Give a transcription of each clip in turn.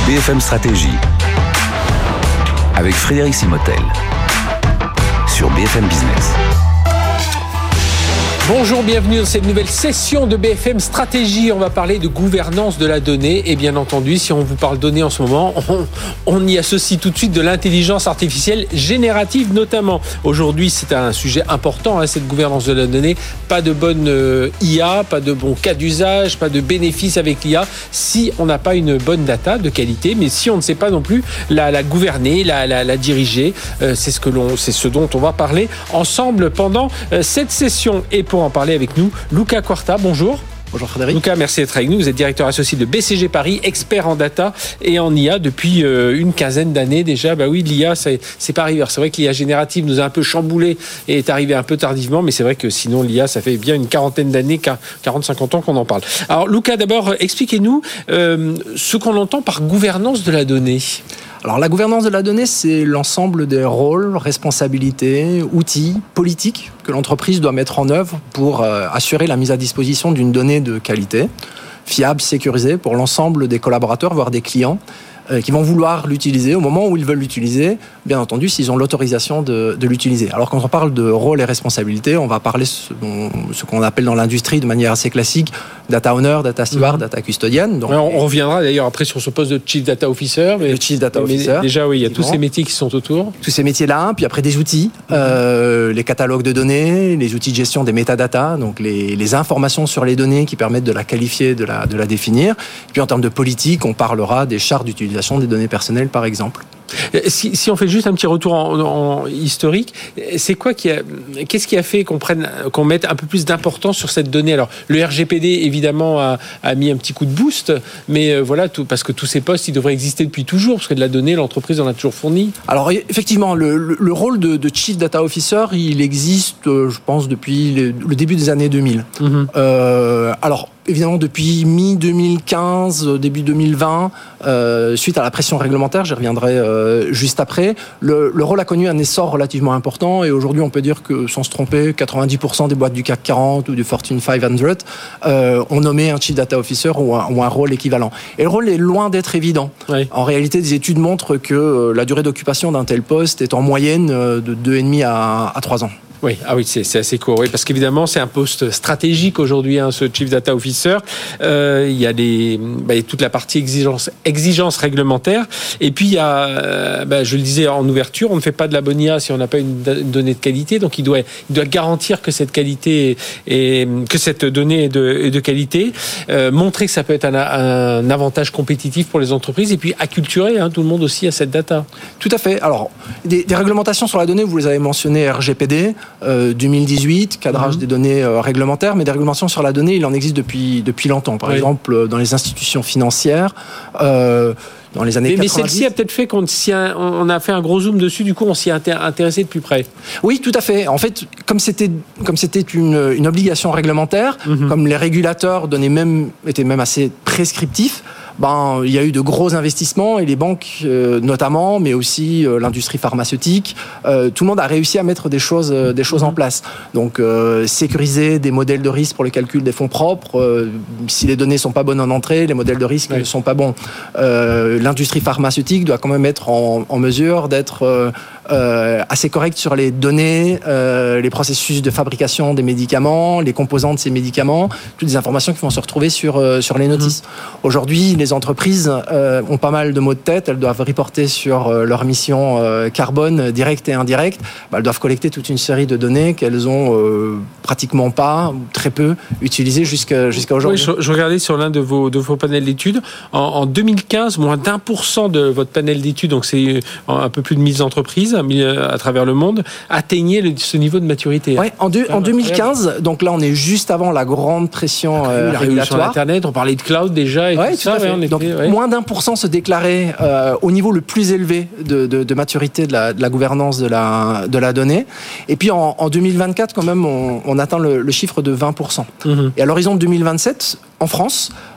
BFM Stratégie avec Frédéric Simotel sur BFM Business. Bonjour, bienvenue dans cette nouvelle session de BFM Stratégie. On va parler de gouvernance de la donnée. Et bien entendu, si on vous parle données en ce moment, on y associe tout de suite de l'intelligence artificielle générative notamment. Aujourd'hui, c'est un sujet important, cette gouvernance de la donnée. Pas de bonne IA, pas de bon cas d'usage, pas de bénéfices avec l'IA si on n'a pas une bonne data de qualité, mais si on ne sait pas non plus la gouverner, la diriger. C'est ce dont on va parler ensemble pendant cette session. Et pour en parler avec nous, Luca Quarta, bonjour. Bonjour Frédéric. Luca, merci d'être avec nous. Vous êtes directeur associé de BCG Paris, expert en data et en IA depuis une quinzaine d'années déjà. Bah oui, l'IA, c'est pas arrivé. C'est vrai que l'IA générative nous a un peu chamboulé et est arrivé un peu tardivement, mais c'est vrai que sinon l'IA, ça fait bien une quarantaine d'années, 40-50 ans qu'on en parle. Alors Luca, d'abord, expliquez-nous ce qu'on entend par gouvernance de la donnée. Alors la gouvernance de la donnée, c'est l'ensemble des rôles, responsabilités, outils politiques que l'entreprise doit mettre en œuvre pour assurer la mise à disposition d'une donnée de qualité, fiable, sécurisée pour l'ensemble des collaborateurs, voire des clients, qui vont vouloir l'utiliser au moment où ils veulent l'utiliser, bien entendu s'ils ont l'autorisation de l'utiliser. Alors quand on parle de rôle et responsabilité, on va parler ce qu'on appelle dans l'industrie de manière assez classique data owner, data steward, data custodian. Donc, on reviendra d'ailleurs après sur ce poste de chief data officer. Le chief data officer. Déjà oui, il y a tous ces métiers qui sont autour. Tous ces métiers-là, puis après des outils, les catalogues de données, les outils de gestion des métadatas, donc les informations sur les données qui permettent de la qualifier, de la définir. Et puis en termes de politique, on parlera des chartes d'utilisation des données personnelles, par exemple. Si on fait juste un petit retour en historique, c'est quoi qu'est-ce qui a fait qu'on mette un peu plus d'importance sur cette donnée? Alors, le RGPD, évidemment, a mis un petit coup de boost, mais voilà, parce que tous ces postes, ils devraient exister depuis toujours, parce que de la donnée, l'entreprise en a toujours fourni. Alors, effectivement, le rôle de Chief Data Officer, il existe, je pense, depuis le début des années 2000. Alors, évidemment, depuis mi-2015, début 2020, suite à la pression réglementaire, j'y reviendrai juste après, le rôle a connu un essor relativement important et aujourd'hui, on peut dire que, sans se tromper, 90% des boîtes du CAC 40 ou du Fortune 500 ont nommé un Chief Data Officer ou un rôle équivalent. Et le rôle est loin d'être évident. Oui. En réalité, des études montrent que la durée d'occupation d'un tel poste est en moyenne de 2,5 à 3 ans. Oui, c'est assez court. Oui, parce qu'évidemment, c'est un poste stratégique aujourd'hui, ce Chief Data Officer. Il y a toute la partie exigence réglementaire. Et puis, il y a, je le disais en ouverture, on ne fait pas de la bonne IA si on n'a pas une donnée de qualité. Donc, il doit garantir que cette qualité que cette donnée est de qualité, montrer que ça peut être un avantage compétitif pour les entreprises et puis acculturer tout le monde aussi à cette data. Tout à fait. Alors, des réglementations sur la donnée, vous les avez mentionnées, RGPD, 2018, cadrage des données réglementaires, mais des réglementations sur la donnée, il en existe depuis longtemps. Par exemple, dans les institutions financières, dans les années 90. Mais celle-ci a peut-être fait qu'on a fait un gros zoom dessus, du coup on s'y est intéressé de plus près. Oui, tout à fait. En fait, comme c'était une obligation réglementaire, comme les régulateurs étaient même assez prescriptifs, il y a eu de gros investissements et les banques notamment, mais aussi l'industrie pharmaceutique, tout le monde a réussi à mettre des choses en place. Donc sécuriser des modèles de risque pour le calcul des fonds propres, si les données sont pas bonnes en entrée, les modèles de risque ne sont pas bons. L'industrie pharmaceutique doit quand même être en mesure d'être assez correcte sur les données, les processus de fabrication des médicaments, les composants de ces médicaments, toutes les informations qui vont se retrouver sur les notices. Aujourd'hui, les entreprises ont pas mal de maux de tête, elles doivent reporter sur leur émission carbone directe et indirecte. Elles doivent collecter toute une série de données qu'elles ont pratiquement pas, ou très peu, utilisées jusqu'à aujourd'hui. Oui, je regardais sur l'un de vos panels d'études. En 2015, moins d'1% de votre panel d'études, donc c'est un peu plus de 1000 entreprises à travers le monde, atteignaient ce niveau de maturité. Oui, en 2015, donc là on est juste avant la grande pression régulatoire. Internet, on parlait de cloud déjà et tout ça. Donc, moins d'1% se déclarait au niveau le plus élevé de maturité de la gouvernance de la donnée. Et puis en 2024, quand même, on atteint le chiffre de 20%. Et à l'horizon de 2027, en France,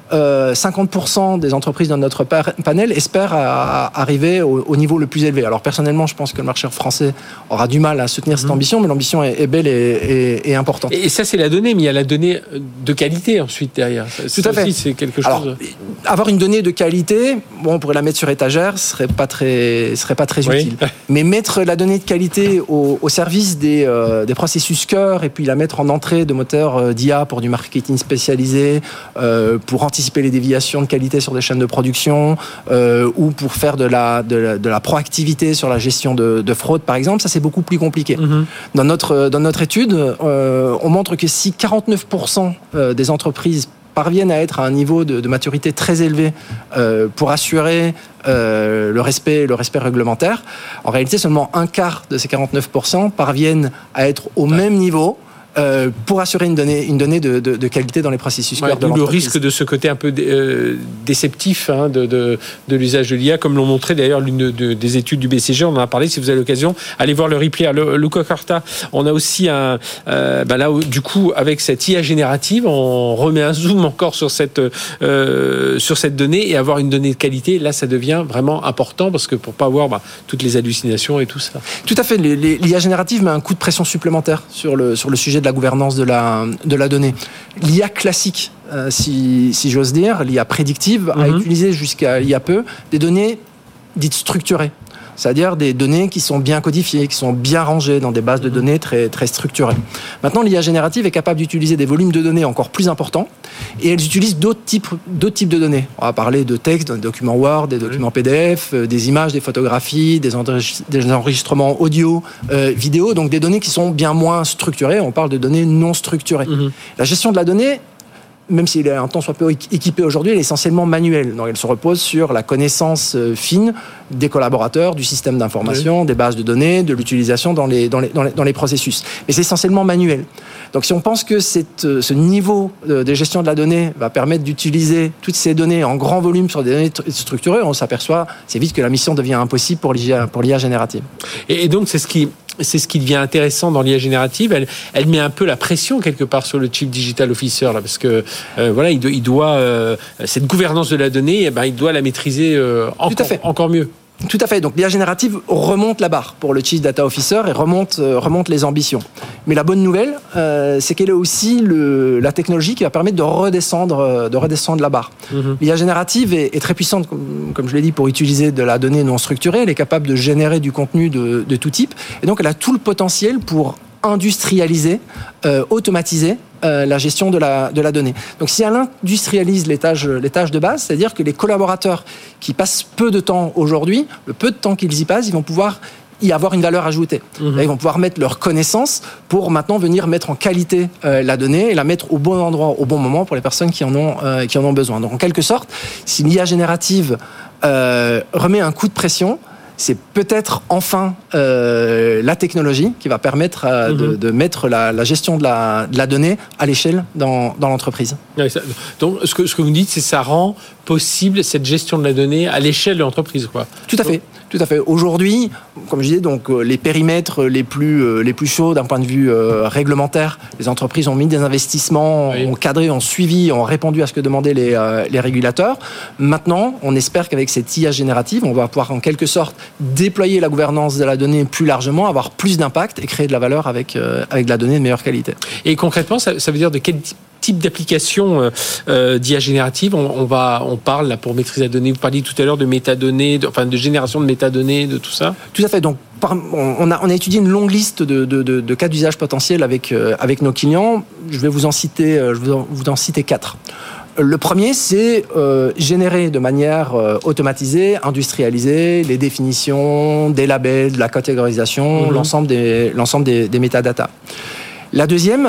50% des entreprises dans notre panel espèrent arriver au niveau le plus élevé. Alors personnellement, je pense que le marché français aura du mal à soutenir cette ambition, mais l'ambition est belle et importante. Et ça, c'est la donnée, mais il y a la donnée de qualité ensuite derrière. Tout à fait. C'est quelque chose. Alors, avoir une donnée de qualité, on pourrait la mettre sur étagère, ce serait pas très utile. Mais mettre la donnée de qualité au service des processus cœur et puis la mettre en entrée de moteurs d'IA pour du marketing spécialisé, pour anticiper les déviations de qualité sur des chaînes de production, ou pour faire de la proactivité sur la gestion de fraude, par exemple, ça c'est beaucoup plus compliqué. Dans notre étude, on montre que si 49% des entreprises parviennent à être à un niveau de maturité très élevé pour assurer le respect réglementaire, en réalité seulement un quart de ces 49% parviennent à être au même niveau pour assurer une donnée de qualité dans les processus cœur de l'entreprise. Le risque de ce côté un peu déceptif de l'usage de l'IA, comme l'ont montré d'ailleurs l'une des études du BCG, on en a parlé, si vous avez l'occasion, allez voir le replay. Luca Carta, on a aussi là, du coup, avec cette IA générative, on remet un zoom encore sur cette donnée, et avoir une donnée de qualité, là, ça devient vraiment important, parce que pour pas avoir toutes les hallucinations et tout ça. Tout à fait. L'IA générative met un coup de pression supplémentaire sur le sujet de la gouvernance de la donnée. L'IA classique, si j'ose dire, l'IA prédictive, a utilisé jusqu'à il y a peu des données dites structurées. C'est-à-dire des données qui sont bien codifiées, qui sont bien rangées dans des bases de données très, très structurées. Maintenant, l'IA générative est capable d'utiliser des volumes de données encore plus importants, et elles utilisent d'autres types de données. On va parler de texte, des documents Word, des documents PDF, des images, des photographies, des enregistrements audio, vidéo, donc des données qui sont bien moins structurées. On parle de données non structurées. La gestion de la donnée, même s'il est un tant soit peu équipé aujourd'hui, elle est essentiellement manuelle. Donc elle se repose sur la connaissance fine des collaborateurs, du système d'information, des bases de données, de l'utilisation dans les processus. Mais c'est essentiellement manuel. Donc si on pense que ce niveau de gestion de la donnée va permettre d'utiliser toutes ces données en grand volume sur des données structurées, on s'aperçoit assez vite que la mission devient impossible pour l'IA générative. Et donc c'est ce qui devient intéressant dans l'IA générative. Elle met un peu la pression quelque part sur le Chief Digital Officer, là, parce que il doit cette gouvernance de la donnée, il doit la maîtriser encore mieux. Tout à fait. Donc l'IA générative remonte la barre pour le Chief Data Officer et remonte les ambitions. Mais la bonne nouvelle, c'est qu'elle est aussi la technologie qui va permettre de redescendre la barre. L'IA générative est très puissante, comme je l'ai dit, pour utiliser de la donnée non structurée. Elle est capable de générer du contenu de tout type. Et donc elle a tout le potentiel pour industrialiser, automatiser la gestion de la donnée. Donc si elle industrialise les tâches de base, c'est-à-dire que les collaborateurs qui passent peu de temps aujourd'hui, le peu de temps qu'ils y passent, ils vont pouvoir y avoir une valeur ajoutée. Là, ils vont pouvoir mettre leurs connaissances pour maintenant venir mettre en qualité la donnée et la mettre au bon endroit, au bon moment pour les personnes qui en ont besoin. Donc en quelque sorte, si l'IA générative remet un coup de pression, c'est peut-être enfin la technologie qui va permettre de mettre la gestion de la donnée à l'échelle dans l'entreprise. Donc, ce que vous dites, c'est que ça rend possible cette gestion de la donnée à l'échelle de l'entreprise, quoi. Tout à fait. Aujourd'hui, comme je disais, donc les périmètres les plus chauds d'un point de vue réglementaire, les entreprises ont mis des investissements, ont cadré, ont suivi, ont répondu à ce que demandaient les régulateurs. Maintenant, on espère qu'avec cette IA générative, on va pouvoir en quelque sorte déployer la gouvernance de la donnée plus largement, avoir plus d'impact et créer de la valeur avec de la donnée de meilleure qualité. Et concrètement, ça veut dire de quel type d'application d'IA générative on parle là pour maîtriser la donnée? Vous parliez tout à l'heure de métadonnées, de génération de métadonnées, de tout ça. Tout à fait. Donc on a étudié une longue liste de cas d'usage potentiels avec nos clients. Je vais vous en citer 4. Le premier, c'est générer de manière automatisée, industrialisée, les définitions, des labels, de la catégorisation, l'ensemble des métadatas. La deuxième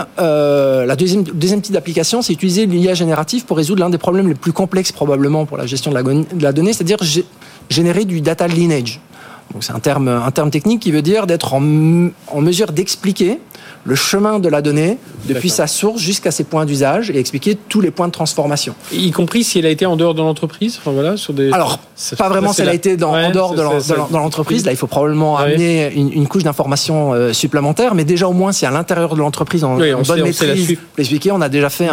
type d'application, c'est utiliser l'IA générative pour résoudre l'un des problèmes les plus complexes probablement pour la gestion de la donnée, c'est-à-dire générer du data lineage. Donc c'est un terme technique qui veut dire d'être en mesure d'expliquer le chemin de la donnée depuis sa source jusqu'à ses points d'usage et expliquer tous les points de transformation. Y compris si elle a été en dehors de l'entreprise, enfin voilà, sur des. Alors, pas vraiment si elle a été en dehors de l'entreprise. Là, il faut probablement amener une couche d'information supplémentaire, mais déjà au moins si à l'intérieur de l'entreprise en bonne maîtrise, pour l'expliquer, on a déjà fait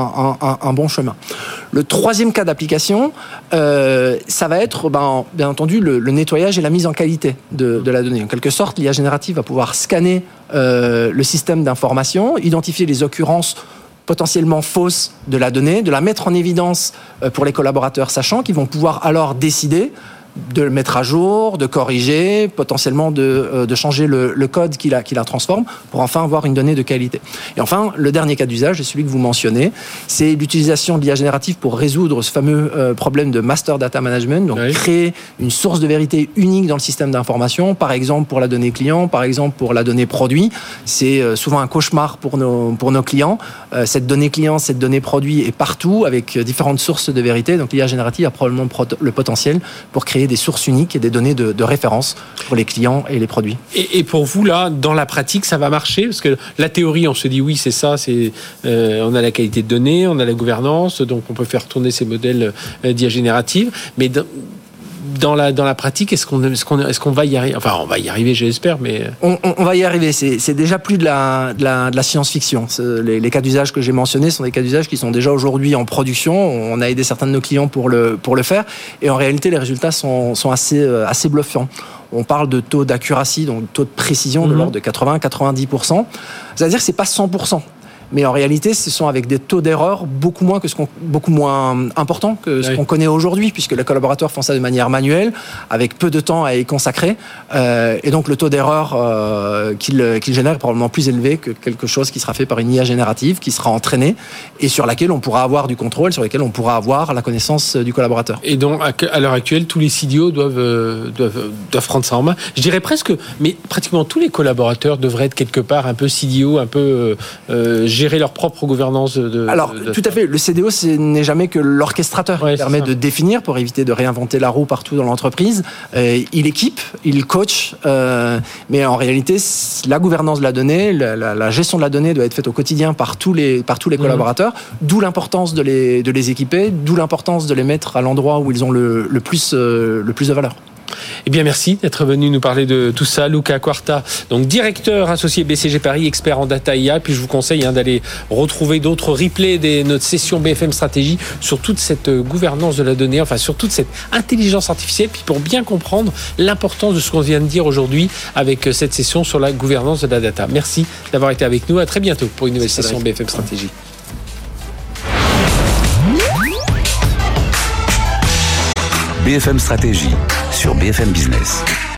un bon chemin. Le troisième cas d'application, ça va être bien entendu le nettoyage et la mise en qualité de la donnée. En quelque sorte, l'IA générative va pouvoir scanner le système d'information, identifier les occurrences potentiellement fausses de la donnée, de la mettre en évidence pour les collaborateurs sachants qui vont pouvoir alors décider de le mettre à jour, de corriger, potentiellement de changer le code qui la transforme pour enfin avoir une donnée de qualité. Et enfin, le dernier cas d'usage, c'est celui que vous mentionnez, c'est l'utilisation de l'IA générative pour résoudre ce fameux problème de master data management, donc créer une source de vérité unique dans le système d'information, par exemple pour la donnée client, par exemple pour la donnée produit. C'est souvent un cauchemar pour nos clients. Cette donnée client, cette donnée produit est partout avec différentes sources de vérité, donc l'IA générative a probablement le potentiel pour créer des sources uniques et des données de référence pour les clients et les produits. Et pour vous, là, dans la pratique, ça va marcher? Parce que la théorie, on se dit oui, c'est ça, on a la qualité de données, on a la gouvernance, donc on peut faire tourner ces modèles d'IA générative. Mais dans la pratique, est-ce qu'on va y arriver? Enfin, on va y arriver, j'espère, mais... On va y arriver. C'est déjà plus de la science-fiction. Les cas d'usage que j'ai mentionnés sont des cas d'usage qui sont déjà aujourd'hui en production. On a aidé certains de nos clients pour le faire. Et en réalité, les résultats sont assez bluffants. On parle de taux d'accuracy, donc taux de précision de l'ordre de 80-90%. C'est-à-dire que c'est pas 100%. Mais en réalité, ce sont avec des taux d'erreur beaucoup moins importants que ce qu'on connaît aujourd'hui, puisque les collaborateurs font ça de manière manuelle, avec peu de temps à y consacrer. Et donc, le taux d'erreur qu'ils génèrent est probablement plus élevé que quelque chose qui sera fait par une IA générative, qui sera entraînée, et sur laquelle on pourra avoir du contrôle, sur laquelle on pourra avoir la connaissance du collaborateur. Et donc, à l'heure actuelle, tous les CDO doivent prendre ça en main. Je dirais presque, mais pratiquement tous les collaborateurs devraient être quelque part un peu CDO, un peu gérer leur propre gouvernance tout à fait. Le CDO, ce n'est jamais que l'orchestrateur. Il permet de définir pour éviter de réinventer la roue partout dans l'entreprise. Il équipe, il coach, mais en réalité, la gouvernance de la donnée, la gestion de la donnée doit être faite au quotidien par tous les collaborateurs, d'où l'importance de les équiper, d'où l'importance de les mettre à l'endroit où ils ont le plus de valeur. Eh bien, merci d'être venu nous parler de tout ça. Luca Quarta, donc directeur associé BCG Paris, expert en data IA. Puis je vous conseille d'aller retrouver d'autres replays de notre session BFM Stratégie sur toute cette gouvernance de la donnée, enfin sur toute cette intelligence artificielle, puis pour bien comprendre l'importance de ce qu'on vient de dire aujourd'hui avec cette session sur la gouvernance de la data. Merci d'avoir été avec nous. À très bientôt pour une nouvelle session BFM Stratégie. BFM Stratégie sur BFM Business.